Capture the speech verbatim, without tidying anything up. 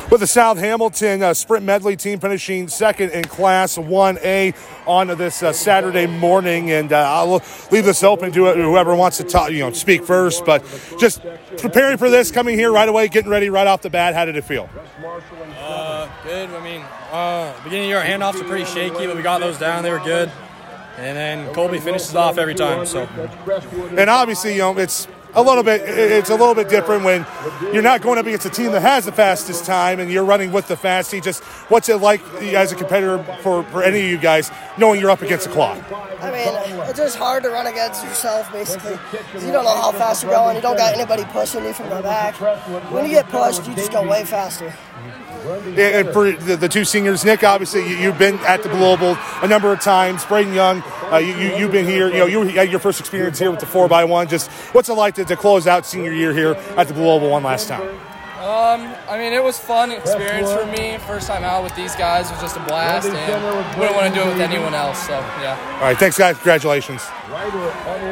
with the South Hamilton uh, Sprint Medley team finishing second in Class one A on this uh, Saturday morning. And uh, I'll leave this open to whoever wants to talk, you know, speak first. But just preparing for this, coming here right away, getting ready right off the bat, how did it feel? Uh, good. I mean, uh, beginning of your handoffs are pretty shaky, but we got those down. They were good. And then Colby finishes off every time. So, and obviously, you know, it's a little bit it's a little bit different when you're not going up against a team that has the fastest time and you're running with the fastie. Just what's it like as a competitor for, for any of you guys knowing you're up against a clock? I mean, it's just hard to run against yourself, basically. You don't know how fast you're going. You don't got anybody pushing you from the back. When you get pushed, you just go way faster. And for the, the two seniors, Nick, obviously you, you've been at the Blue Oval a number of times. Braden Young, uh, you, you, you've been here. You know, you had your first experience here with the four by one. Just what's it like to, to close out senior year here at the Blue Oval one last time? Um, I mean, it was fun experience for me. First time out with these guys was just a blast, and wouldn't want to do it with anyone else. So, yeah. All right, thanks, guys. Congratulations.